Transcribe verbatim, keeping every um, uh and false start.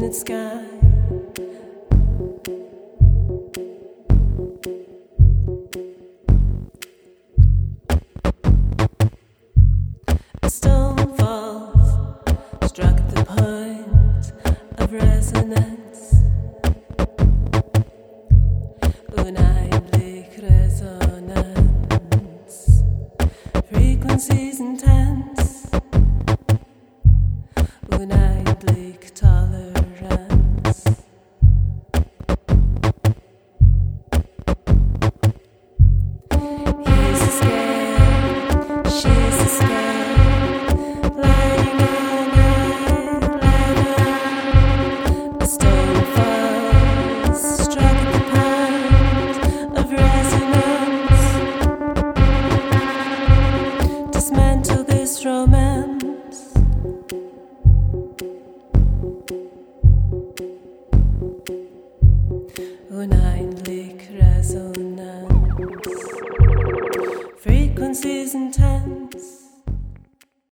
the sky. A stone falls, struck at the point of resonance. Unheimlich resonance. Frequencies intense. Unendlich tolerance. He's a scale, she's a scale, lying on a ladder. A stone falls, struck at the point of resonance. Dismantle this romance. Unheimlich resonance. Frequencies and